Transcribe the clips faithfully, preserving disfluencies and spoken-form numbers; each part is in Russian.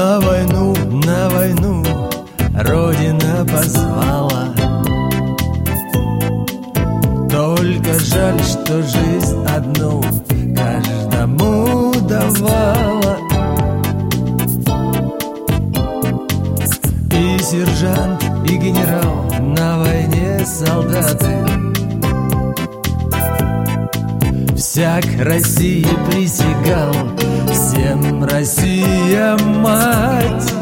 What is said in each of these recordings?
На войну, на войну Родина позвала. Только жаль, что жизнь одну каждому давала. И сержант, и генерал, на войне солдаты. Всяк России присягал, всем Россия мать.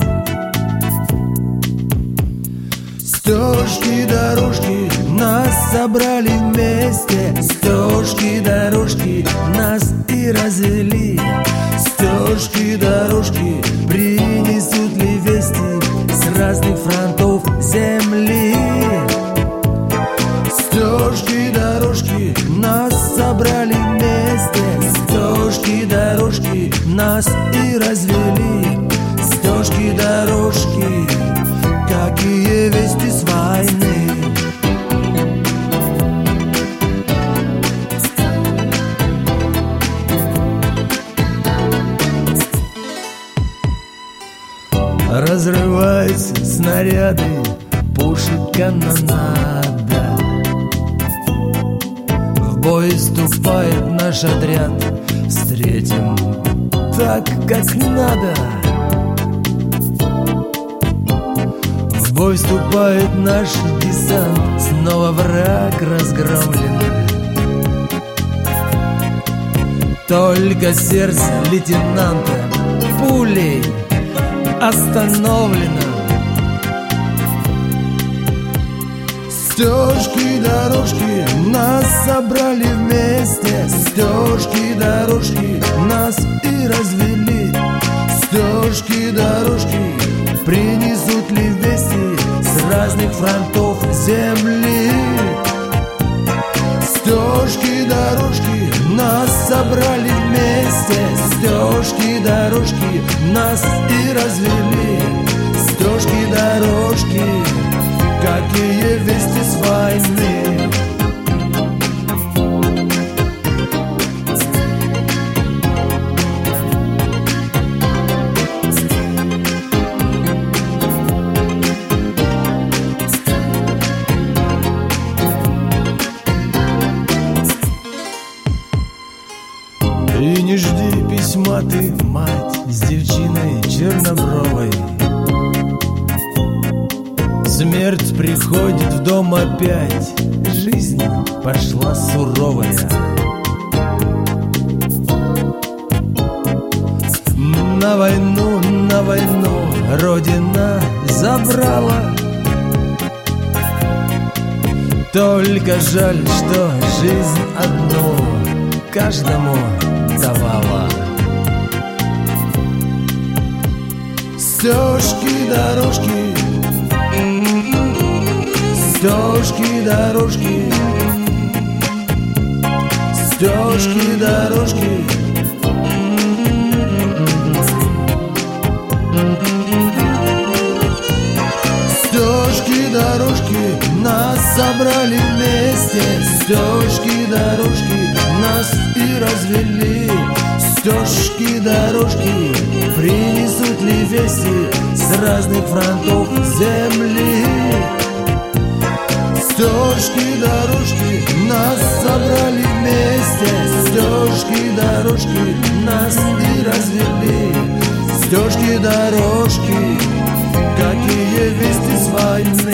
Стежки, дорожки нас собрали вместе, стежки, дорожки нас и развели. Стежки, дорожки принесут ли вести с разных фронтов земли? Стежки, дорожки нас собрали вместе, стежки, дорожки нас и развели. Стежки, дорожки, какие вести с войны? Разрываются снаряды, пушек канонада. В бой вступает наш отряд, встретим так, как надо. В бой вступает наш десант, снова враг разгромлен. Только сердце лейтенанта пулей остановлено. Стежки, дорожки нас собрали вместе, стежки, дорожки нас и развели. Стежки, дорожки принесут ли вести с разных фронтов земли? Стежки, дорожки нас собрали вместе, стежки, дорожки нас и развели. Стежки, дорожки, какие вести с войны? И не жди письма ты, мать, с девчиной чернобровой. Смерть приходит в дом опять, жизнь пошла суровая. На войну, на войну Родина забрала. Только жаль, что жизнь одну каждому давала. Стежки, дорожки, стежки, дорожки, стежки, дорожки. Стежки, дорожки нас собрали вместе, стежки, дорожки нас и развели. Стежки, дорожки принесут ли вести с разных фронтов земли? Стежки, дорожки нас собрали вместе, стежки, дорожки нас и развели. Стежки, дорожки, какие вести с войны?